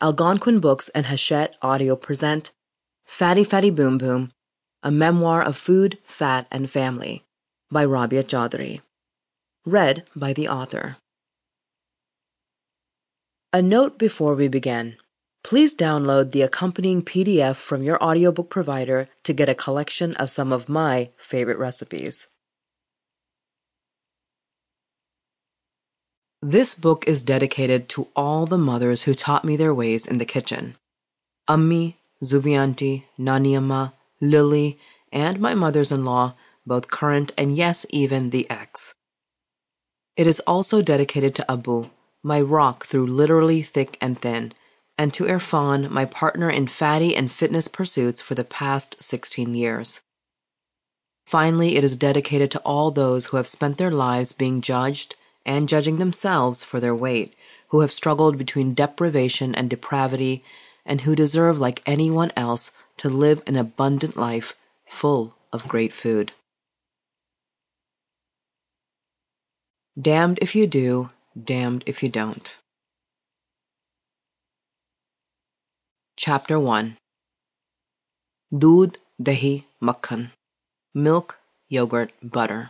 Algonquin Books and Hachette Audio present Fatty Fatty Boom Boom, a memoir of food, fat, and family by Rabia Chaudhry. Read by the author. A note before we begin. Please download the accompanying PDF from your audiobook provider to get a collection of some of my favorite recipes. This book is dedicated to all the mothers who taught me their ways in the kitchen. Ammi, Zubianti, Naniamma, Lily, and my mothers-in-law, both current and yes, even the ex. It is also dedicated to Abu, my rock through literally thick and thin, and to Irfan, my partner in fatty and fitness pursuits for the past 16 years. Finally, it is dedicated to all those who have spent their lives being judged and judging themselves for their weight, who have struggled between deprivation and depravity, and who deserve, like anyone else, to live an abundant life full of great food. Damned if you do, damned if you don't. Chapter 1. Doodh, dahi, makhan. Milk, yogurt, butter.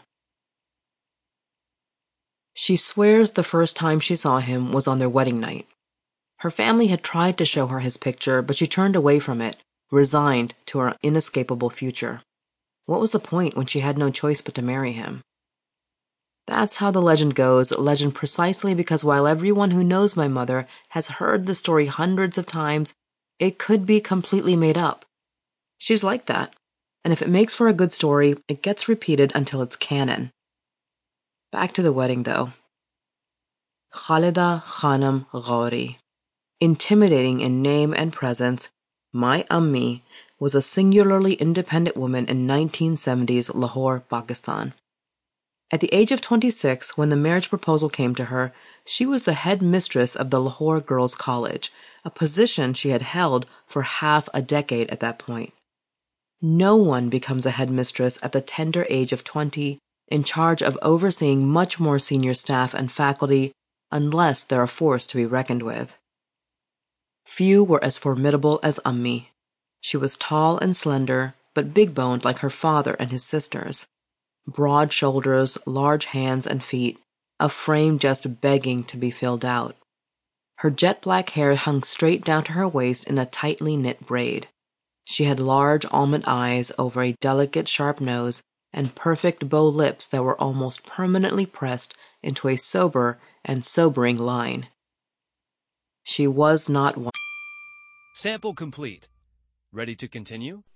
She swears the first time she saw him was on their wedding night. Her family had tried to show her his picture, but she turned away from it, resigned to her inescapable future. What was the point when she had no choice but to marry him? That's how the legend goes, legend precisely because while everyone who knows my mother has heard the story hundreds of times, it could be completely made up. She's like that, and if it makes for a good story, it gets repeated until it's canon. Back to the wedding, though. Khalida Khanum Ghauri. Intimidating in name and presence, my Ammi was a singularly independent woman in 1970s Lahore, Pakistan. At the age of 26, when the marriage proposal came to her, she was the head mistress of the Lahore Girls' College, a position she had held for half a decade at that point. No one becomes a headmistress at the tender age of 20, in charge of overseeing much more senior staff and faculty, unless they're a force to be reckoned with. Few were as formidable as Ammi. She was tall and slender, but big-boned like her father and his sisters. Broad shoulders, large hands and feet, a frame just begging to be filled out. Her jet-black hair hung straight down to her waist in a tightly knit braid. She had large almond eyes over a delicate sharp nose and perfect bow lips that were almost permanently pressed into a sober and sobering line. She was not one. Sample complete. Ready to continue?